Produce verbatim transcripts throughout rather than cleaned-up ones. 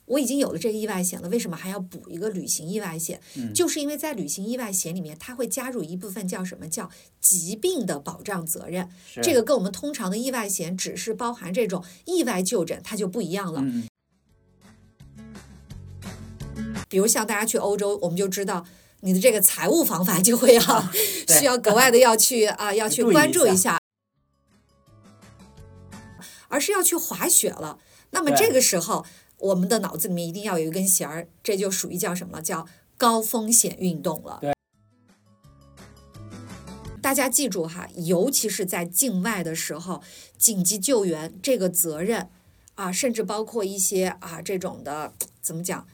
我已经有了这个意外险了，为什么还要补一个旅行意外险？ 嗯、 就是因为在旅行意外险里面，它会加入一部分叫什么叫疾病的保障责任。这个跟我们通常的意外险只是包含这种意外就诊，它就不一样了。 嗯、 比如像大家去欧洲，我们就知道你的这个财务方法就会要、啊、需要格外的要去啊要去关注一下，而是要去滑雪了。那么这个时候，我们的脑子里面一定要有一根弦儿，这就属于叫什么了？叫高风险运动了。 对， 大家记住哈，尤其是在境外的时候，紧急救援这个责任啊，甚至包括一些啊这种的怎么讲？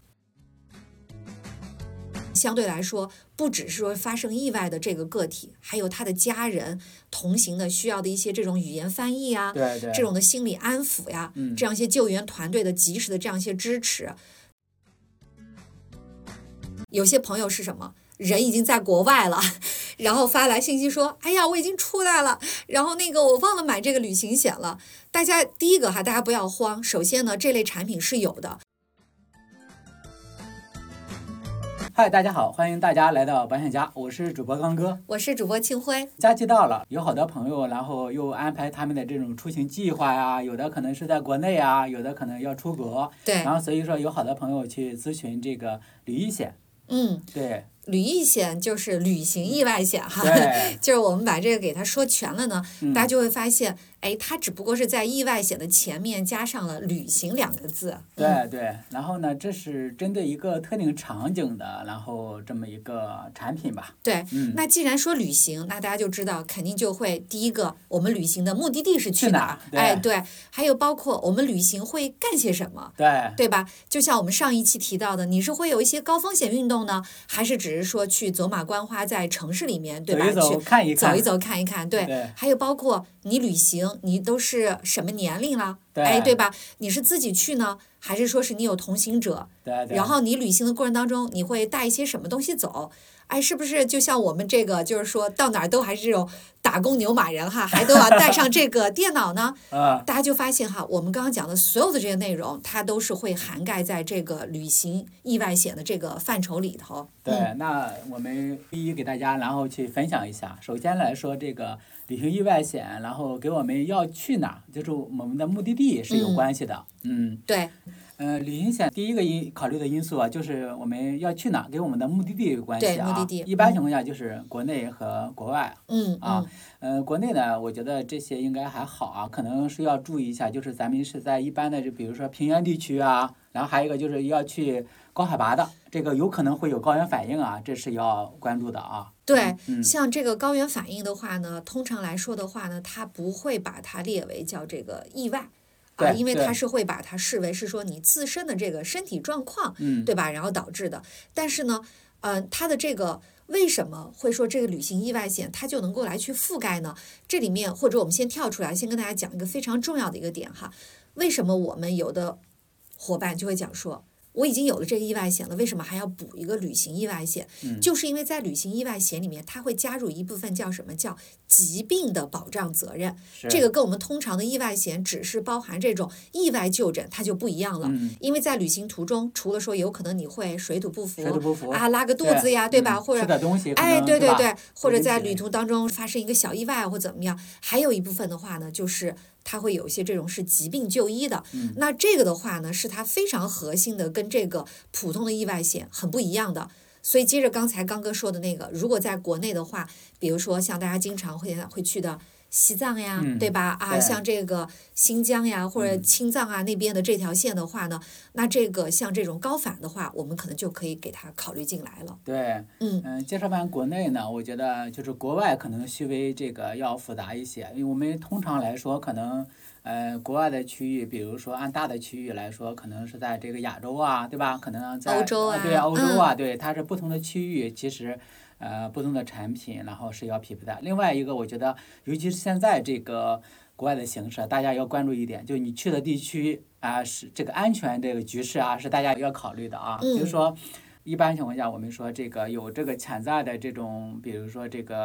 相对来说，不只是说发生意外的这个个体，还有他的家人同行的需要的一些这种语言翻译啊， 对对， 这种的心理安抚呀， 嗯、 这样一些救援团队的及时的这样一些支持。有些朋友是什么？人已经在国外了，然后发来信息说：“哎呀，我已经出来了，然后那个我忘了买这个旅行险了。”大家第一个哈，大家不要慌。首先呢，这类产品是有的。 嗨，大家好，欢迎大家来到保险家，我是主播刚哥， 我是主播清辉。 假期到了，有好多朋友，然后又安排他们的这种出行计划呀，有的可能是在国内啊，有的可能要出国， 对， 然后所以说有好多朋友去咨询这个旅意险， 嗯， 对。 旅意险就是旅行意外险哈，就是我们把这个给它说全了呢， 嗯、 大家就会发现，哎，它只不过是在意外险的前面加上了旅行两个字。 对、嗯、对，然后呢，这是针对一个特定场景的，然后这么一个产品吧。 对， 嗯， 那既然说旅行，那大家就知道肯定就会第一个，我们旅行的目的地是去哪儿？哎，对，还有包括我们旅行会干些什么？ 对， 对吧？就像我们上一期提到的，你是会有一些高风险运动呢，还是只是说去走马观花在城市里面，对吧？ 走一走， 去看一看， 走一走，看一看，对。 对， 还有包括你旅行，你都是什么年龄了？ 对， 哎，对吧？你是自己去呢，还是说是你有同行者？ 对对。 然后你旅行的过程当中，你会带一些什么东西走？哎，是不是就像我们这个，就是说到哪儿都还是这种打工牛马人哈，还都要带上这个电脑呢？ 啊， 大家就发现哈，我们刚刚讲的所有的这些内容，它都是会涵盖在这个旅行意外险的这个范畴里头。 对， 嗯、 那我们一一给大家，然后去分享一下。首先来说，这个旅行意外险，然后给我们要去哪儿，就是我们的目的地是有关系的。嗯， 嗯对。 呃，旅行险第一个因考虑的因素啊，就是我们要去哪，跟我们的目的地有关系啊。 对，目的地。 一般情况下就是国内和国外。 嗯啊，呃，国内呢，我觉得这些应该还好啊，可能是要注意一下，就是咱们是在一般的，就比如说平原地区啊，然后还有一个就是要去高海拔的，这个有可能会有高原反应啊，这是要关注的啊。 对， 嗯、 像这个高原反应的话呢，通常来说的话呢，它不会把它列为叫这个意外。啊，因为它是会把它视为是说你自身的这个身体状况， 嗯， 对吧？然后导致的。但是呢，呃，它的这个为什么会说这个旅行意外险它就能够来去覆盖呢？这里面或者我们先跳出来，先跟大家讲一个非常重要的一个点哈。为什么我们有的伙伴就会讲说，我已经有了这个意外险了，为什么还要补一个旅行意外险？ 嗯、 就是因为在旅行意外险里面，它会加入一部分叫什么叫疾病的保障责任。这个跟我们通常的意外险只是包含这种意外就诊，它就不一样了。 嗯、 因为在旅行途中，除了说有可能你会水土不服， 水土不服啊，拉个肚子呀，对, 对吧？ 嗯、 或者吃的东西， 哎，对对对，或者在旅途当中发生一个小意外或怎么样。还有一部分的话呢，就是它会有一些这种是疾病就医的。 嗯、 那这个的话呢，是它非常核心的，跟这个普通的意外险很不一样的。所以接着刚才刚哥说的那个，如果在国内的话，比如说像大家经常会会去的西藏呀， 嗯、 对吧？啊， 对像这个新疆呀或者青藏啊、 嗯、 那边的这条线的话呢，那这个像这种高反的话，我们可能就可以给它考虑进来了。 对， 嗯嗯、呃，介绍完国内呢，我觉得就是国外可能稍微这个要复杂一些，因为我们通常来说可能。呃，国外的区域，比如说按大的区域来说，可能是在这个亚洲啊，对吧？可能在欧洲啊， 对欧洲啊， 嗯、 对，它是不同的区域，其实呃不同的产品，然后是要匹配的。另外一个，我觉得，尤其是现在这个国外的形势，大家要关注一点，就你去的地区啊，是这个安全这个局势啊，是大家要考虑的啊。 嗯、 比如说，一般情况下，我们说这个有这个潜在的这种，比如说这个。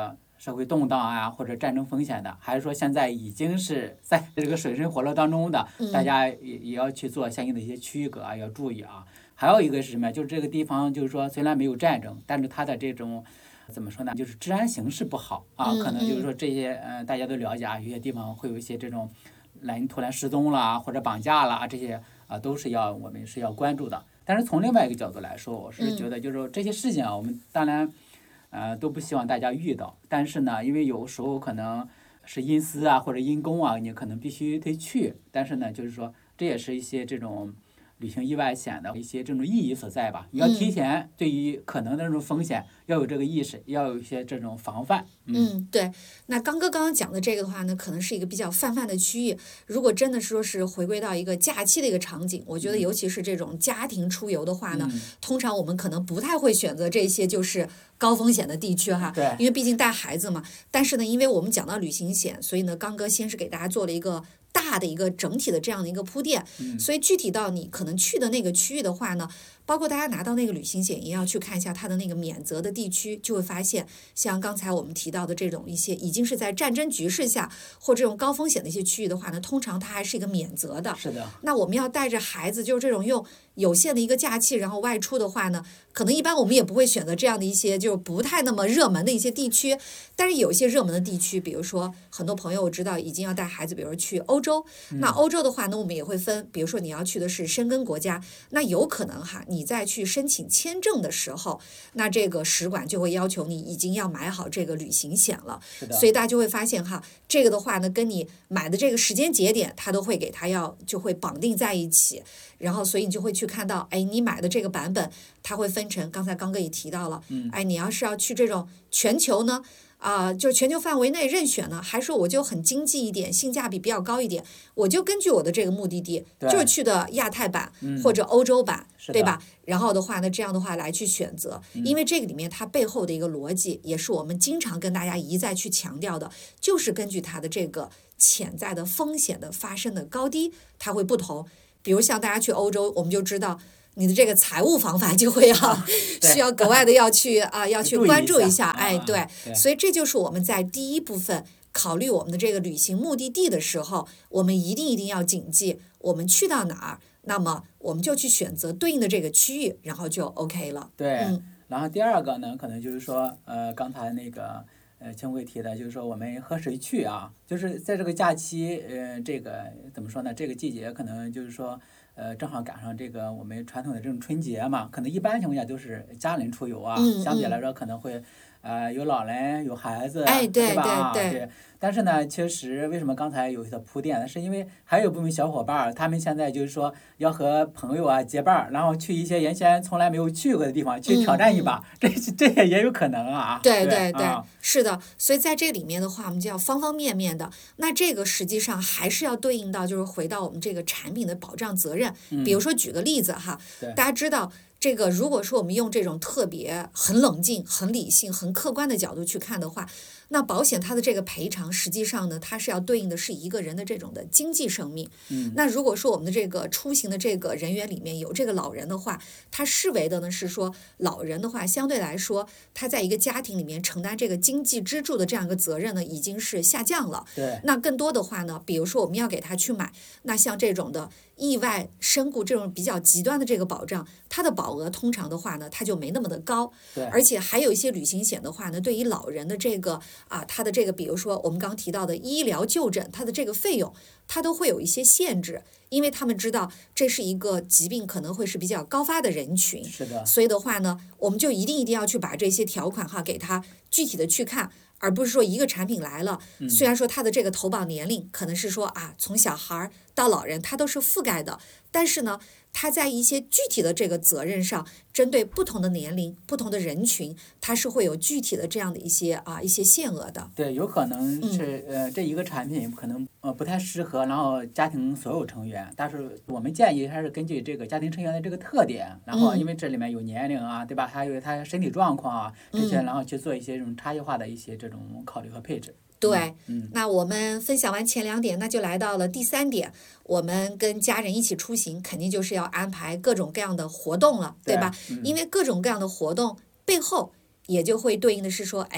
社会动荡啊或者战争风险的，还是说现在已经是在这个水深火热当中的，大家也也要去做相应的一些区隔啊，要注意啊。还有一个是什么？就是这个地方就是说虽然没有战争，但是它的这种怎么说呢？就是治安形势不好啊，可能就是说这些呃大家都了解啊，有些地方会有一些这种人突然失踪了或者绑架了这些啊，都是要我们是要关注的。但是从另外一个角度来说，我是觉得就是说这些事情啊，我们当然呃都不希望大家遇到，但是呢，因为有时候可能是因私啊或者因公啊，你可能必须得去，但是呢，就是说这也是一些这种旅行意外险的一些这种意义所在吧。你要提前对于可能的这种风险要有这个意识，要有一些这种防范。 嗯，嗯对。那刚哥刚刚讲的这个的话呢，可能是一个比较泛泛的区域。如果真的说是回归到一个假期的一个场景，我觉得尤其是这种家庭出游的话呢， 嗯、 通常我们可能不太会选择这些就是高风险的地区哈。 对。 因为毕竟带孩子嘛。但是呢，因为我们讲到旅行险，所以呢，刚哥先是给大家做了一个大的一个整体的这样的一个铺垫，所以具体到你可能去的那个区域的话呢，包括大家拿到那个旅行险也要去看一下它的那个免责的地区，就会发现像刚才我们提到的这种一些已经是在战争局势下或这种高风险的一些区域的话呢，通常它还是一个免责的。 是的。 那我们要带着孩子就是这种用有限的一个假期然后外出的话呢，可能一般我们也不会选择这样的一些就是不太那么热门的一些地区，但是有一些热门的地区，比如说很多朋友我知道已经要带孩子比如说去欧洲，那欧洲的话呢我们也会分，比如说你要去的是申根国家，那有可能哈你在去申请签证的时候，那这个使馆就会要求你已经要买好这个旅行险了，所以大家就会发现哈，这个的话呢跟你买的这个时间节点它都会给它要就会绑定在一起，然后所以你就会去看到，哎，你买的这个版本它会分成，刚才刚哥也提到了，哎，你要是要去这种全球呢啊、呃，就全球范围内任选呢，还是我就很经济一点，性价比比较高一点，我就根据我的这个目的地，就是去的亚太版或者欧洲版， 嗯、 对吧？然后的话呢，这样的话来去选择，因为这个里面它背后的一个逻辑，也是我们经常跟大家一再去强调的，就是根据它的这个潜在的风险的发生的高低，它会不同。比如像大家去欧洲，我们就知道你的这个财务方法就会要、啊、需要格外的要去啊要去关注一下，哎，对， 啊、对， 所以这就是我们在第一部分考虑我们的这个旅行目的地的时候，我们一定一定要谨记，我们去到哪儿，那么我们就去选择对应的这个区域，然后就 OK 了。 对， 嗯、 然后第二个呢，可能就是说，呃，刚才那个。呃，清慧提的就是说我们和谁去啊？就是在这个假期，呃，这个怎么说呢？这个季节可能就是说，呃，正好赶上这个我们传统的这种春节嘛，可能一般情况下都是家人出游啊， 嗯、 相比来说可能会，呃，有老人有孩子， 哎，对对吧？ 对对。但是呢，确实为什么刚才有一个铺垫呢？是因为还有部分小伙伴，他们现在就是说要和朋友啊结伴，然后去一些原先从来没有去过的地方去挑战一把， 嗯、 这这也也有可能啊。 对对对, 对、 啊， 是的。所以在这里面的话，我们就要方方面面的。那这个实际上还是要对应到，就是回到我们这个产品的保障责任。 嗯、 比如说举个例子哈，大家知道。这个如果说我们用这种特别很冷静、很理性、很客观的角度去看的话，那保险它的这个赔偿实际上呢，它是要对应的是一个人的这种的经济生命。 嗯， 那如果说我们的这个出行的这个人员里面有这个老人的话，他视为的呢是说老人的话，相对来说他在一个家庭里面承担这个经济支柱的这样一个责任呢，已经是下降了。 对。 那更多的话呢，比如说我们要给他去买，那像这种的意外身故这种比较极端的这个保障，它的保额通常的话呢，它就没那么的高。 对。 而且还有一些旅行险的话呢，对于老人的这个啊，它的这个比如说我们刚提到的医疗就诊，它的这个费用，它都会有一些限制，因为他们知道这是一个疾病可能会是比较高发的人群。 是的。 所以的话呢，我们就一定一定要去把这些条款哈给它具体的去看。而不是说一个产品来了，虽然说它的这个投保年龄可能是说啊，从小孩到老人它都是覆盖的，但是呢，它在一些具体的这个责任上，针对不同的年龄、不同的人群，它是会有具体的这样的一些啊一些限额的。 对，有可能是、嗯、呃这一个产品可能呃不太适合，然后家庭所有成员，但是我们建议还是根据这个家庭成员的这个特点，然后因为这里面有年龄啊，对吧？还有他身体状况啊这些，然后去做一些这种差异化的一些这种考虑和配置。 对， 嗯， 那我们分享完前两点，那就来到了第三点。我们跟家人一起出行，肯定就是要安排各种各样的活动了，对吧？ 对嗯、 因为各种各样的活动背后，也就会对应的是说，哎，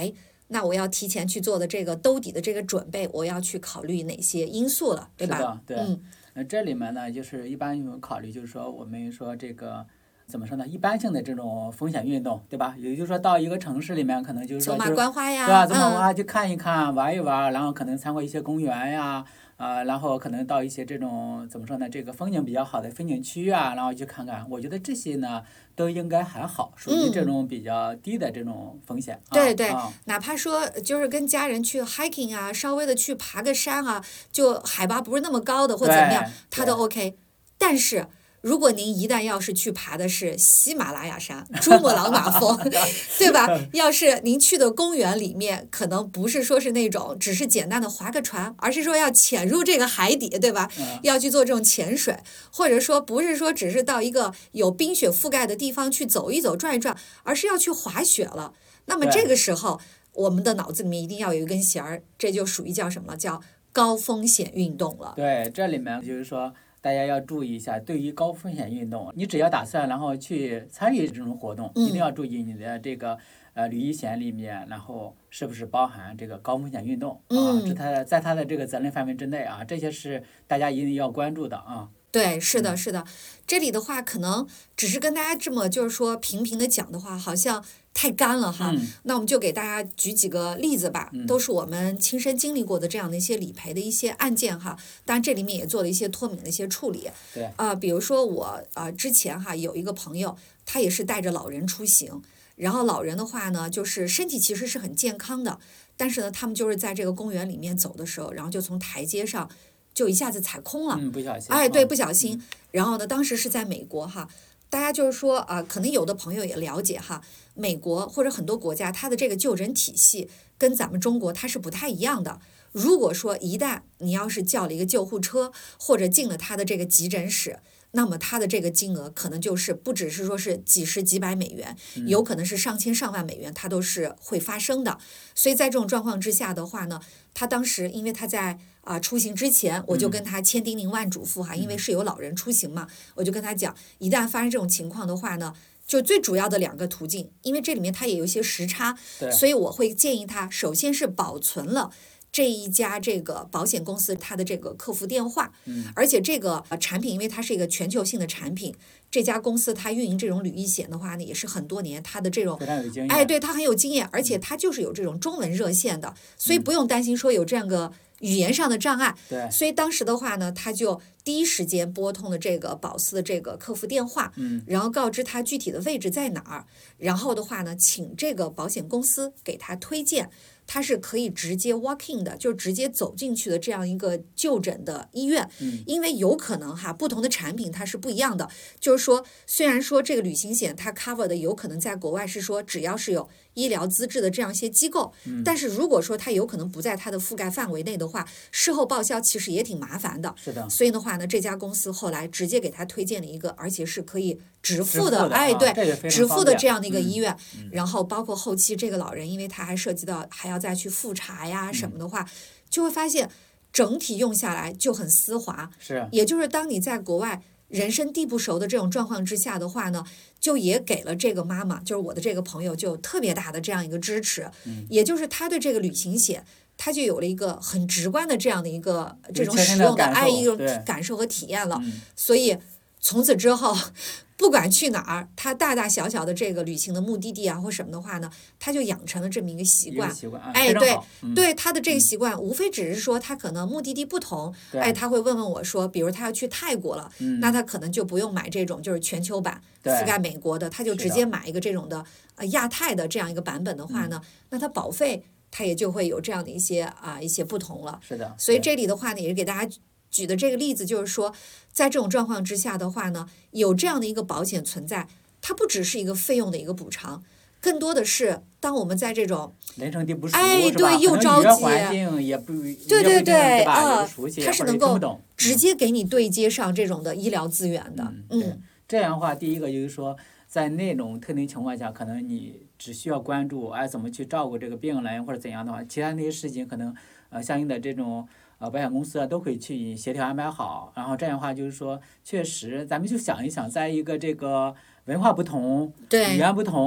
那我要提前去做的这个兜底的这个准备，我要去考虑哪些因素了，对吧？ 是的，对。 嗯， 那这里面呢，就是一般有考虑，就是说我们说这个。怎么说呢？一般性的这种风险运动，对吧？也就是说，到一个城市里面，可能就是说， 走马观花呀， 对吧？走马观嗯花去看一看、玩一玩，然后可能参观一些公园呀，啊、然后可能到一些这种怎么说呢？这个风景比较好的风景区啊，然后去看看。我觉得这些呢，都应该还好，属于这种比较低的这种风险。啊、 对对， 啊哪怕说就是跟家人去 hiking 啊，稍微的去爬个山啊，就海拔不是那么高的或怎么样， 对它都对 OK。但是如果您一旦要是去爬的是喜马拉雅山、珠穆朗玛峰，对吧？要是您去的公园里面，可能不是说是那种只是简单的划个船，而是说要潜入这个海底，对吧？ 嗯要去做这种潜水，或者说不是说只是到一个有冰雪覆盖的地方去走一走、转一转，而是要去滑雪了。那么对这个时候，我们的脑子里面一定要有一根弦儿，这就属于叫什么了？叫高风险运动了。 对，这里面就是说，大家要注意一下，对于高风险运动，你只要打算然后去参与这种活动， 嗯一定要注意你的这个呃旅游险里面，然后是不是包含这个高风险运动啊？ 嗯是它的在它的这个责任范围之内啊，这些是大家一定要关注的啊。 对，是的， 嗯是的。这里的话，可能只是跟大家这么就是说平平的讲的话，好像太干了哈。 嗯那我们就给大家举几个例子吧， 嗯都是我们亲身经历过的这样的一些理赔的一些案件哈。当然，这里面也做了一些脱敏的一些处理。 对啊、比如说我啊、呃之前哈有一个朋友，他也是带着老人出行，然后老人的话呢，就是身体其实是很健康的，但是呢，他们就是在这个公园里面走的时候，然后就从台阶上就一下子踩空了。 嗯，不小心。 哎，对， 啊不小心。然后呢，当时是在美国哈，大家就是说啊、可能有的朋友也了解哈，美国或者很多国家，它的这个就诊体系跟咱们中国它是不太一样的。如果说一旦你要是叫了一个救护车，或者进了他的这个急诊室，那么他的这个金额可能就是不只是说是几十几百美元，有可能是上千上万美元，它都是会发生的。所以在这种状况之下的话呢，他当时因为他在啊、出行之前，我就跟他千叮咛万嘱咐哈，因为是有老人出行嘛，我就跟他讲，一旦发生这种情况的话呢，就最主要的两个途径，因为这里面它也有一些时差， 对所以我会建议他，首先是保存了这一家这个保险公司它的这个客服电话， 嗯而且这个呃产品因为它是一个全球性的产品，这家公司它运营这种旅役险的话呢，也是很多年，它的这种非常有经验。 哎，对，他很有经验，而且他就是有这种中文热线的，所以不用担心说有这样个语言上的障碍。 对， 所以当时的话呢，他就第一时间拨通了这个保司的这个客服电话， 嗯然后告知他具体的位置在哪儿，然后的话呢，请这个保险公司给他推荐。他是可以直接 walk in 的，就直接走进去的这样一个就诊的医院， 嗯因为有可能哈，不同的产品它是不一样的。就是说，虽然说这个旅行险它 cover 的有可能在国外是说只要是有医疗资质的这样一些机构， 嗯但是如果说它有可能不在它的覆盖范围内的话，事后报销其实也挺麻烦的。 是的。 所以的话呢，这家公司后来直接给他推荐了一个，而且是可以直支付的， 付的哎，对， 啊这个非常直付方便的这样的一个嗯医院。 嗯然后包括后期这个老人，因为他还涉及到还要再去复查呀什么的话，就会发现整体用下来就很丝滑。 是也就是当你在国外人生地不熟的这种状况之下的话呢，就也给了这个妈妈，就是我的这个朋友，就特别大的这样一个支持。 嗯也就是他对这个旅行险，他就有了一个很直观的这样的一个这种切身的使用的感受爱一种对感受和体验了。 嗯所以从此之后，不管去哪儿，他大大小小的这个旅行的目的地啊或什么的话呢，他就养成了这么一个习一个惯。 习惯，啊哎对非常好嗯对他的这个习惯，无非只是说他可能目的地不同， 对哎，他会问问我说，比如他要去泰国了， 嗯那他可能就不用买这种就是全球版对覆盖美国的，他就是直的接买一个这种的呃亚太的这样一个版本的话嗯呢，那他保费他也就会有这样的一些啊、一些不同了。 是的。 所以对这里的话呢，也是给大家举的这个例子，就是说，在这种状况之下的话呢，有这样的一个保险存在，它不只是一个费用的一个补偿，更多的是当我们在这种人生地不熟， 哎是吧对又可能语言着急环境也不对也不一定对对对吧？也啊不熟悉，或者它是能够听不懂直接给你对接上这种的医疗资源的， 嗯对嗯这样的话，第一个就是说，在那种特定情况下，可能你只需要关注哎怎么去照顾这个病人或者怎样的话，其他那些事情可能呃相应的这种呃保险公司啊都可以去协调安排好。然后这样的话就是说，确实咱们就想一想，在一个这个文化不同、语对言不同。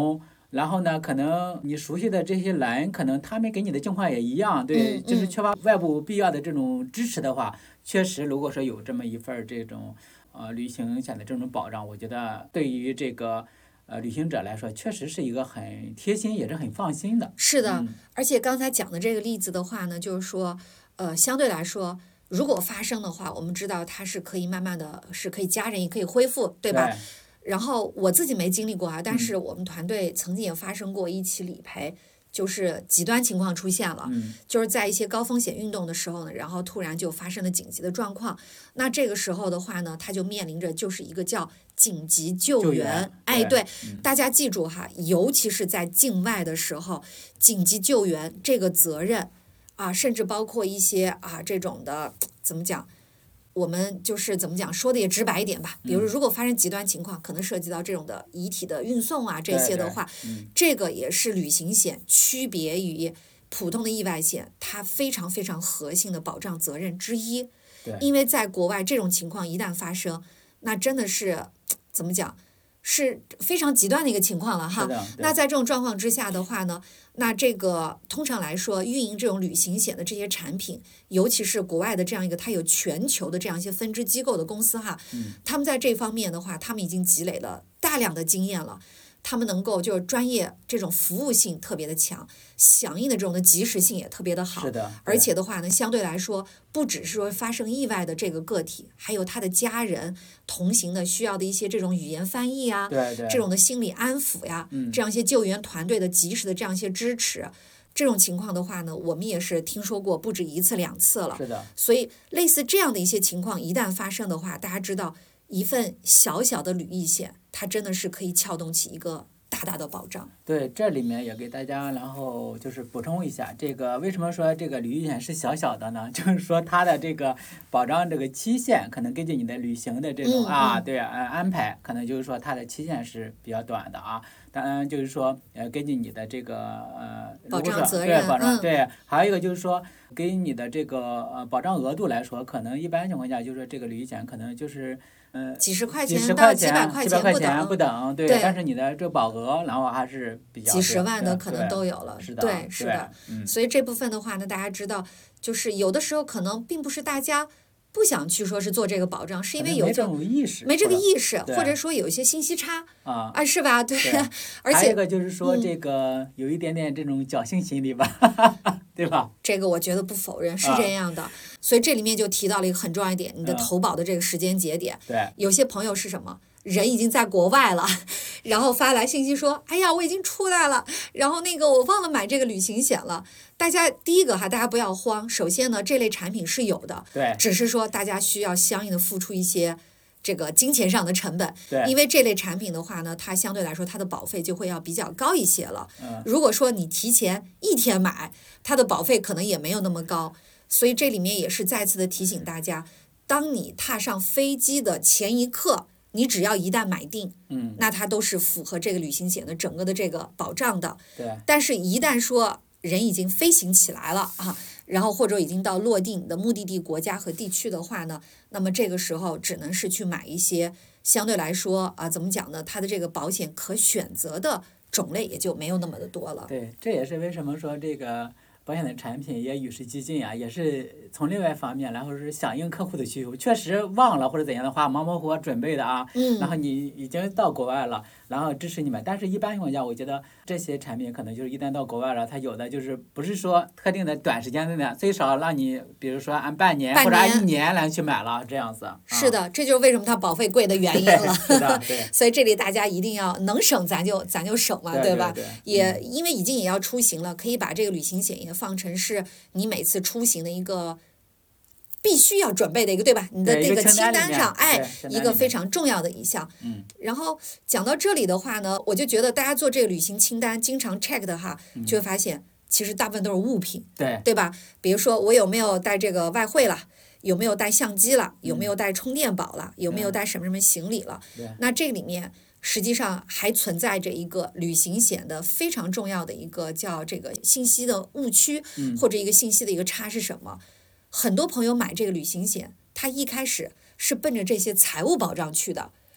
然后呢，可能你熟悉的这些人，可能他们给你的情况也一样，对， 嗯就是嗯缺乏外部必要的这种支持的话，确实，如果说有这么一份儿这种呃旅行险的这种保障，我觉得对于这个呃旅行者来说，确实是一个很贴心，也是很放心的。 是的， 嗯， 而且刚才讲的这个例子的话呢，就是说，呃，相对来说，如果发生的话，我们知道它是可以慢慢的是可以家人也可以恢复，对吧？然后我自己没经历过啊，但是我们团队曾经也发生过一起理赔，就是极端情况出现了， 嗯就是在一些高风险运动的时候呢，然后突然就发生了紧急的状况。那这个时候的话呢，他就面临着就是一个叫紧急救援。 救援哎， 对对，大家记住哈，尤其是在境外的时候，紧急救援这个责任啊，甚至包括一些啊这种的怎么讲？我们就是怎么讲，说的也直白一点吧。比如，如果发生极端情况，可能涉及到这种的遗体的运送啊，这些的话， 对对嗯这个也是旅行险区别于普通的意外险，它非常非常核心的保障责任之一。 对， 因为在国外这种情况一旦发生，那真的是怎么讲，是非常极端的一个情况了哈是。的，对那在这种状况之下的话呢，那这个通常来说，运营这种旅行险的这些产品，尤其是国外的这样一个它有全球的这样一些分支机构的公司哈， 嗯他们在这方面的话，他们已经积累了大量的经验了。他们能够就是专业这种服务性特别的强，响应的这种的及时性也特别的好。 是的， 而且的话呢，相对来说，不只是说发生意外的这个个体，还有他的家人同行的需要的一些这种语言翻译啊， 对对这种的心理安抚呀， 嗯这样一些救援团队的及时的这样一些支持，这种情况的话呢，我们也是听说过不止一次两次了。 是的， 所以类似这样的一些情况一旦发生的话，大家知道一份小小的旅役险，它真的是可以撬动起一个大大的保障。 对，这里面也给大家，然后就是补充一下，这个为什么说这个旅行险是小小的呢？就是说它的这个保障这个期限，可能根据你的旅行的这种、 嗯啊， 嗯对啊安排，可能就是说它的期限是比较短的啊。当然就是说，呃，根据你的这个呃，如保果说障责任对保障、 嗯对，还有一个就是说，根据你的这个呃保障额度来说，可能一般情况下就是说这个旅行险可能就是。嗯， 几十块几十钱到几块钱、 百块几百块不等， 不等，对， 对但是你的这个保额，然后还是比较几十对对万的可能对都有了。 是的， 对，是对的。 嗯， 所以这部分的话呢，大家知道，就是有的时候可能并不是大家不想去说是做这个保障，是因为有没这就种意识， 没这个或者意识， 对或者说有一些信息差啊。 啊，是吧？对， 对而且还有一个就是说， 嗯这个有一点点这种侥幸心理吧，对吧？ 这个我觉得不否认是啊这样的。所以这里面就提到了一个很重要一点，你的嗯投保的这个时间节点。 对， 有些朋友是什么？人已经在国外了，然后发来信息说：“哎呀，我已经出来了，然后那个我忘了买这个旅行险了。”大家第一个哈，大家不要慌。首先呢，这类产品是有的， 对， 只是说大家需要相应的付出一些这个金钱上的成本。 对， 因为这类产品的话呢，它相对来说它的保费就会要比较高一些了。 嗯， 如果说你提前一天买，它的保费可能也没有那么高。所以这里面也是再次的提醒大家，当你踏上飞机的前一刻，你只要一旦买定， 嗯， 那它都是符合这个旅行险的整个的这个保障的。 对， 但是，一旦说人已经飞行起来了啊，然后或者已经到落地你的目的地国家和地区的话呢，那么这个时候只能是去买一些相对来说啊，怎么讲呢？它的这个保险可选择的种类也就没有那么的多了。 对，这也是为什么说这个。保险的产品也与时俱进啊，也是从另外一方面，然后是响应客户的需求。确实忘了或者怎样的话，忙忙活活准备的啊， 嗯， 然后你已经到国外了，然后支持你们。但是一般情况下，我觉得这些产品可能就是一旦到国外了，它有的就是不是说特定的短时间内的，最少让你比如说按半年半年或者按一年来去买了这样子。 是的，这就是为什么它保费贵的原因了。 是的，对。 所以这里大家一定要能省咱就咱就省嘛， 对吧？ 对对也嗯因为已经也要出行了，可以把这个旅行险也放成是你每次出行的一个必须要准备的一个，对吧？你的对一个那个清清单里面单上，哎对，清单一个里面非常重要的一项。 嗯然后讲到这里的话呢，我就觉得大家做这个旅行清单经常 check 的哈， 嗯就会发现其实大部分都是物品， 对对吧？比如说我有没有带这个外汇了，有没有带相机了，有没有带充电宝了，有没有带什么什么行李了？ 对那这里面实际上还存在着一个旅行险的非常重要的一个叫这个信息的误区， 嗯或者一个信息的一个差是什么？很多朋友买这个旅行险，他一开始是奔着这些财务保障去的。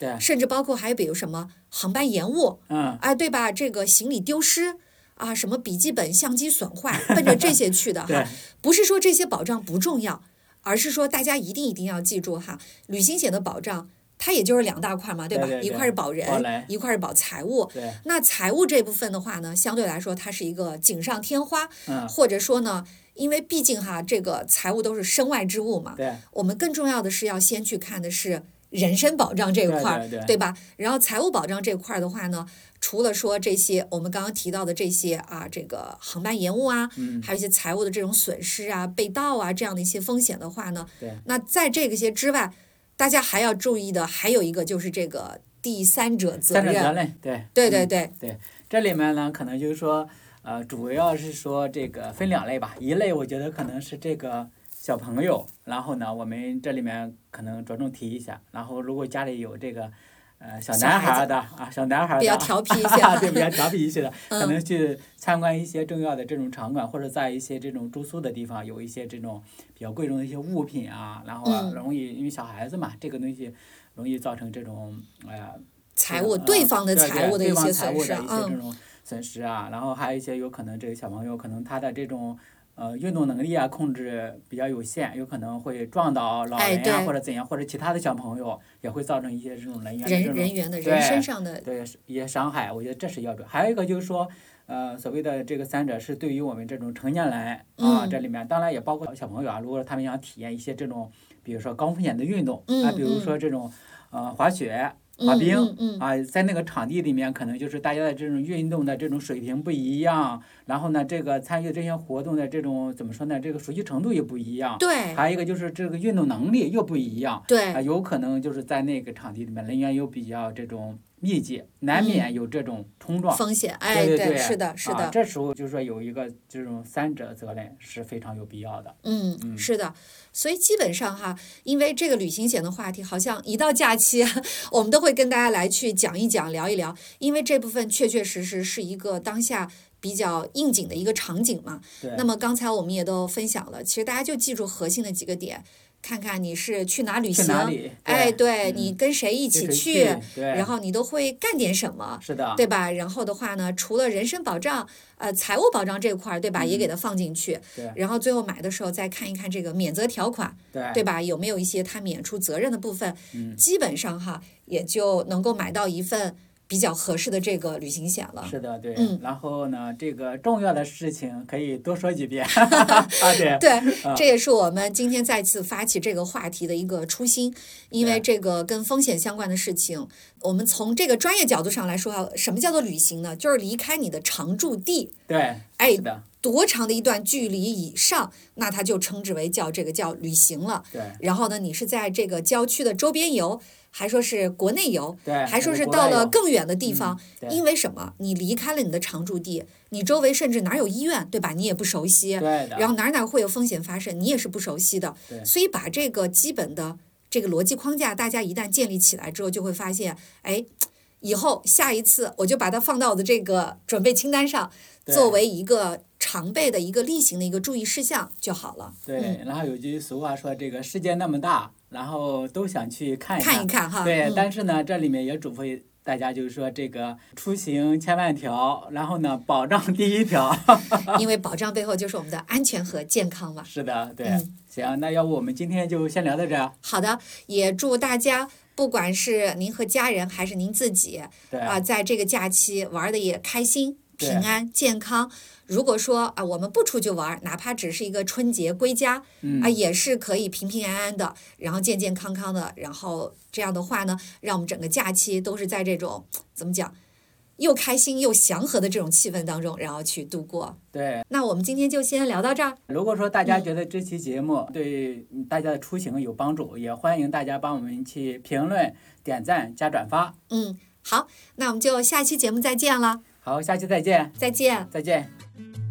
对， 甚至包括还有比如什么航班延误， 嗯， 啊，对吧？这个行李丢失啊，什么笔记本、相机损坏，奔着这些去的哈。不是说这些保障不重要，而是说大家一定一定要记住哈，旅行险的保障。它也就是两大块嘛，对吧？ 对对对， 一块是保人， 保一块是保财物。 对， 那财务这部分的话呢，相对来说它是一个锦上添花， 嗯， 或者说呢，因为毕竟哈，这个财务都是身外之物嘛。 对， 我们更重要的是要先去看的是人身保障这一块， 对对对， 对吧？然后财务保障这块的话呢，除了说这些我们刚刚提到的这些啊，这个航班延误啊， 嗯， 还有一些财务的这种损失啊、被盗啊这样的一些风险的话呢， 对， 那在这个些之外。大家还要注意的还有一个就是这个第三者责任， 三者责任，对， 对对对、 嗯、对，这里面呢可能就是说，呃，主要是说这个分两类吧，一类我觉得可能是这个小朋友，然后呢，我们这里面可能着重提一下，然后如果家里有这个。呃，小男孩的啊，小男孩的比较调皮一些， 对，比较调皮一些的， 嗯、 可能去参观一些重要的这种场馆，或者在一些这种住宿的地方，有一些这种比较贵重的一些物品啊，然后容易、嗯、因为小孩子嘛，这个东西容易造成这种呃财务、对方的财务的一些损失， 对对对，对方财务的一些这种损失啊， 嗯、 然后还有一些有可能这个小朋友可能他的这种。呃，运动能力啊，控制比较有限，有可能会撞到老人啊， 哎、 或者怎样，或者其他的小朋友，也会造成一些这种人员人人员的人身上的对一些伤害。我觉得这是要主。还有一个就是说，呃，所谓的这个三者是对于我们这种成年人啊， 嗯、 这里面当然也包括小朋友啊，如果他们想体验一些这种，比如说高风险的运动、 嗯、 啊，比如说这种呃滑雪。滑冰、 嗯嗯嗯、 啊，在那个场地里面，可能就是大家的这种运动的这种水平不一样，然后呢，这个参与这些活动的这种怎么说呢？这个熟悉程度也不一样。 对。 还有一个就是这个运动能力又不一样。 对。 啊，有可能就是在那个场地里面人员又比较这种密集，难免有这种冲撞、 嗯、风险。哎， 对对对， 是的，是的。 啊、这时候就是说有一个这种三者责任是非常有必要的。 嗯， 嗯是的。所以基本上哈，因为这个旅行险的话题，好像一到假期，我们都会跟大家来去讲一讲、聊一聊，因为这部分确确实实是一个当下比较应景的一个场景嘛。那么刚才我们也都分享了，其实大家就记住核心的几个点。看看你是去哪旅行，哎，对、嗯、你跟谁一起去，然后你都会干点什么， 是的， 对吧？然后的话呢，除了人身保障，呃，财务保障这块，对吧？ 嗯、 也给它放进去， 对。 然后最后买的时候再看一看这个免责条款， 对， 对吧？有没有一些它免除责任的部分？ 嗯， 基本上哈，也就能够买到一份比较合适的这个旅行险了。 是的，对。 嗯， 然后呢，这个重要的事情可以多说几遍。啊，对。 对，这也是我们今天再次发起这个话题的一个初心，因为这个跟风险相关的事情，我们从这个专业角度上来说，什么叫做旅行呢？就是离开你的常住地。 对， 哎， 是的。 多长的一段距离以上，那它就称之为叫这个叫旅行了。 对。 然后呢，你是在这个郊区的周边游，还说是国内游， 对， 还说是到了更远的地方。 嗯、 因为什么？你离开了你的常住地，你周围甚至哪有医院，对吧？你也不熟悉。 对的。 然后哪哪会有风险发生，你也是不熟悉的。 对。 所以把这个基本的这个逻辑框架，大家一旦建立起来之后，就会发现，哎。以后下一次我就把它放到我的这个准备清单上，作为一个常备的一个例行的一个注意事项就好了。 对， 嗯、 然后有句俗话说，这个世界那么大，然后都想去看一看，看一看哈。 对， 嗯、 但是呢，这里面也嘱咐大家，就是说这个出行千万条，然后呢，保障第一条。 因为保障背后就是我们的安全和健康嘛。 是的，对。 嗯、 行，那要不我们今天就先聊到这儿。 好的，也祝大家。不管是您和家人还是您自己， 对啊、呃，在这个假期玩的也开心、平安、健康。如果说啊、呃，我们不出去玩，哪怕只是一个春节归家，啊、 嗯呃，也是可以平平安安的，然后健健康康的，然后这样的话呢，让我们整个假期都是在这种怎么讲？又开心又祥和的这种气氛当中，然后去度过。 对， 那我们今天就先聊到这儿。 如果说大家觉得这期节目对大家的出行有帮助，嗯、也欢迎大家帮我们去评论、点赞、加转发。 嗯，好，那我们就下期节目再见了。 好，下期再见。 再见。 再见。